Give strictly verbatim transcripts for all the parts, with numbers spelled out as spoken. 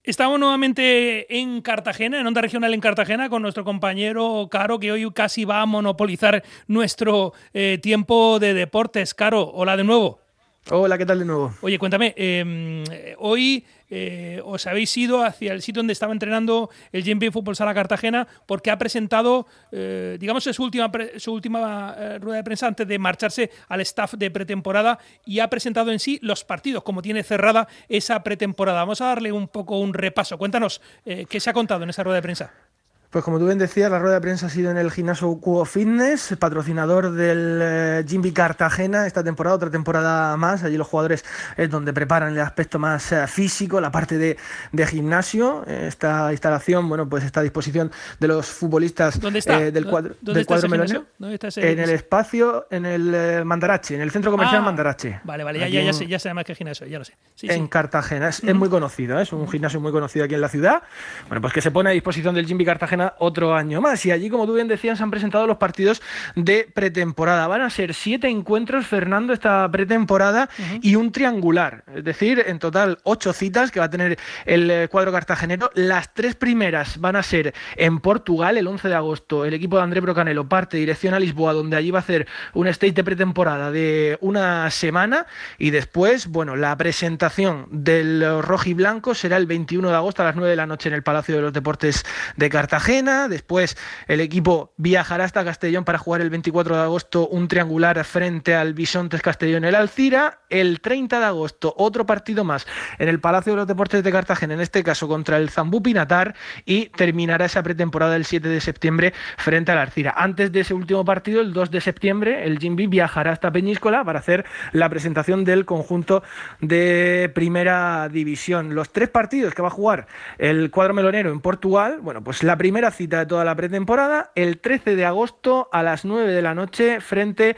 Estamos nuevamente en Cartagena, en Onda Regional en Cartagena, con nuestro compañero Caro, que hoy casi va a monopolizar nuestro eh, tiempo de deportes. Caro, hola de nuevo. Hola, ¿qué tal de nuevo? Oye, cuéntame, eh, hoy eh, os habéis ido hacia el sitio donde estaba entrenando el G M B Fútbol Sala Cartagena porque ha presentado, eh, digamos, su última, pre- su última eh, rueda de prensa antes de marcharse al staff de pretemporada y ha presentado en sí los partidos, como tiene cerrada esa pretemporada. Vamos a darle un poco un repaso. Cuéntanos, eh, ¿qué se ha contado en esa rueda de prensa? Pues como tú bien decías, la rueda de prensa ha sido en el gimnasio Cuo Fitness, patrocinador del eh, G M B Cartagena esta temporada, otra temporada más. Allí los jugadores es donde preparan el aspecto más eh, físico, la parte de, de gimnasio. Esta instalación, bueno, pues está a disposición de los futbolistas ¿Dónde está? eh, del cuadro, ¿Dónde del está ese cuadro melonero. gimnasio? ¿Dónde está ese, En el ese? espacio, en el eh, Mandarache, en el centro comercial Ah, Mandarache. Vale, vale, ya, Aquí ya, ya, en- sé, ya sé además qué gimnasio, ya lo sé. Sí, en sí. Cartagena. Es, Ujú. es muy conocido, ¿eh? Es un gimnasio muy conocido aquí en la ciudad. Bueno, pues que se pone a disposición del G M B Cartagena otro año más. Y allí, como tú bien decías, se han presentado los partidos de pretemporada. Van a ser siete encuentros, Fernando, esta pretemporada Ujú. y un triangular. Es decir, en total ocho citas que va a tener el eh, cuadro cartagenero. Las tres primeras van a ser en Portugal el once de agosto. El equipo de André Brocanelo parte dirección a Lisboa, donde allí va a hacer un stage de pretemporada de una semana. Y después, bueno, la presentación del rojiblanco será el veintiuno de agosto a las nueve de la noche en el Palacio de los Deportes de Cartagena. Después el equipo viajará hasta Castellón para jugar el veinticuatro de agosto un triangular frente al Bisontes Castellón en el Alcira. El treinta de agosto otro partido más en el Palacio de los Deportes de Cartagena, en este caso contra el Zambú Pinatar, y terminará esa pretemporada el siete de septiembre frente al Alcira. Antes de ese último partido, el dos de septiembre, el G M B viajará hasta Peñíscola para hacer la presentación del conjunto de primera división. Los tres partidos que va a jugar el cuadro melonero en Portugal, bueno, pues la primera cita de toda la pretemporada, el trece de agosto a las nueve de la noche frente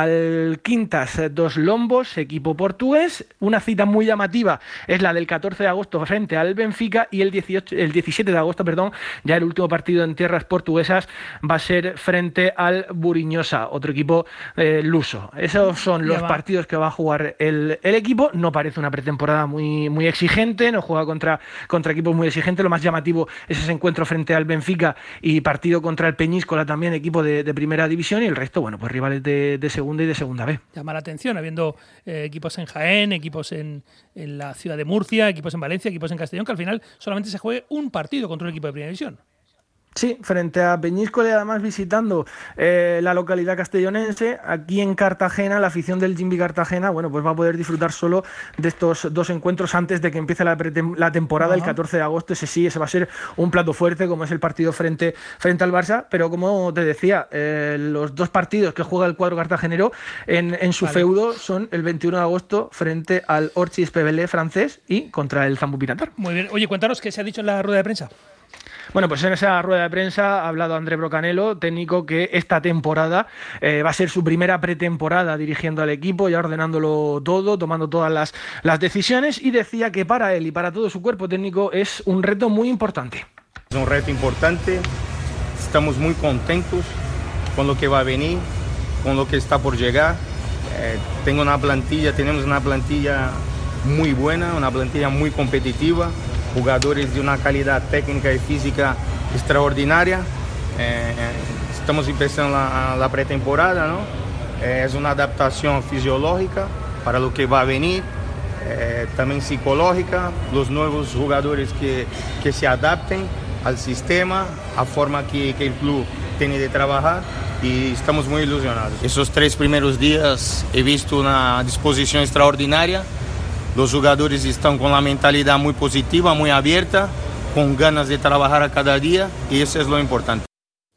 al Quintas dos Lombos, equipo portugués. Una cita muy llamativa es la del catorce de agosto frente al Benfica, y el dieciocho, el diecisiete de agosto, perdón, ya el último partido en tierras portuguesas va a ser frente al Buriñosa, otro equipo eh, luso. Esos son los Ya va. partidos que va a jugar el, el equipo. No parece una pretemporada muy, muy exigente, no juega contra, contra equipos muy exigentes. Lo más llamativo es ese encuentro frente al Benfica y partido contra el Peñíscola, también equipo de, de primera división, y el resto, bueno, pues rivales de, de segunda y de segunda B. Llama la atención, habiendo eh, equipos en Jaén, equipos en, en la ciudad de Murcia, equipos en Valencia, equipos en Castellón, que al final solamente se juegue un partido contra un equipo de primera división. Sí, frente a Peñíscola, y además visitando eh, la localidad castellonense. Aquí en Cartagena, la afición del G M B Cartagena, bueno, pues va a poder disfrutar solo de estos dos encuentros antes de que empiece la, pretem- la temporada. Ajá. El catorce de agosto, ese sí, ese va a ser un plato fuerte, como es el partido frente, frente al Barça. Pero como te decía, eh, los dos partidos que juega el cuadro cartagenero en, en su Vale. feudo son el veintiuno de agosto frente al Orchis P B L francés y contra el Zambú Pinatar. Muy bien. Oye, cuéntanos qué se ha dicho en la rueda de prensa. Bueno, pues en esa rueda de prensa ha hablado André Brocanelo, técnico que esta temporada eh, va a ser su primera pretemporada dirigiendo al equipo, ya ordenándolo todo, tomando todas las, las decisiones, y decía que para él y para todo su cuerpo técnico es un reto muy importante. Es un reto importante, estamos muy contentos con lo que va a venir, con lo que está por llegar. Eh, tengo una plantilla, tenemos una plantilla muy buena, una plantilla muy competitiva, jugadores de una calidad técnica y física extraordinaria. Eh, estamos empezando la, la pretemporada, ¿no? Eh, es una adaptación fisiológica para lo que va a venir, eh, también psicológica, los nuevos jugadores que, que se adapten al sistema, a forma que, que el club tiene de trabajar, y estamos muy ilusionados. Esos tres primeros días he visto una disposición extraordinaria. Los jugadores están con la mentalidad muy positiva, muy abierta, con ganas de trabajar a cada día, y eso es lo importante.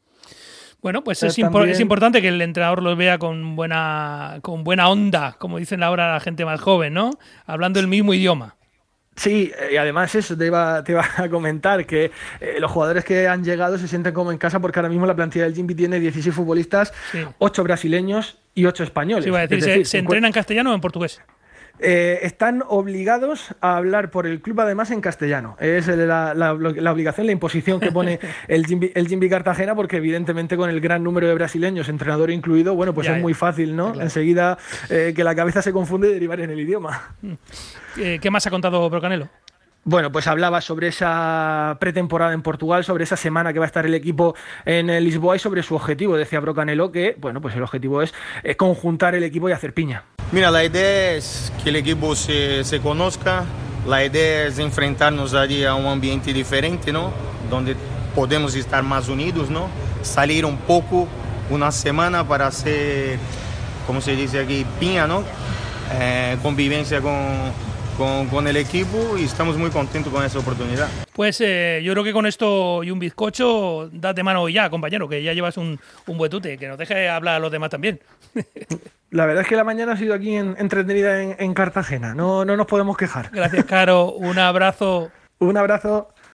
Bueno, pues Pero es, impo- también- es importante que el entrenador los vea con buena, con buena onda, como dicen ahora la gente más joven, ¿no? Hablando el mismo idioma. Sí, y además eso te iba, te iba a comentar, que eh, los jugadores que han llegado se sienten como en casa, porque ahora mismo la plantilla del G M B tiene dieciséis futbolistas, Sí. ocho brasileños y ocho españoles. Sí, iba a decir, Es ¿se, decir, se encu- entrena en castellano o en portugués? Eh, están obligados a hablar por el club además en castellano. Es la, la, la obligación, la imposición que pone el G M B, el G M B Cartagena, porque evidentemente con el gran número de brasileños, entrenador incluido, bueno, pues Ya, es ya. muy fácil, ¿no? Claro. Enseguida eh, que la cabeza se confunde y derivar en el idioma. Eh, ¿Qué más ha contado Brocanelo? Bueno, pues hablaba sobre esa pretemporada en Portugal, sobre esa semana que va a estar el equipo en Lisboa y sobre su objetivo. Decía Brocanelo que, bueno, pues el objetivo es eh, conjuntar el equipo y hacer piña. Mira, la idea es que el equipo se, se conozca, la idea es enfrentarnos allí a un ambiente diferente, ¿no? Donde podemos estar más unidos, ¿no? Salir un poco, una semana para hacer, como se dice aquí, piña, ¿no? Eh, convivencia con... Con, con el equipo y estamos muy contentos con esa oportunidad. Pues eh, yo creo que con esto y un bizcocho, date mano ya, compañero, que ya llevas un, un buen tute, que nos deje hablar a los demás también. La verdad es que la mañana ha sido aquí en, entretenida en, en Cartagena, no, no nos podemos quejar. Gracias, Caro, un abrazo. Un abrazo.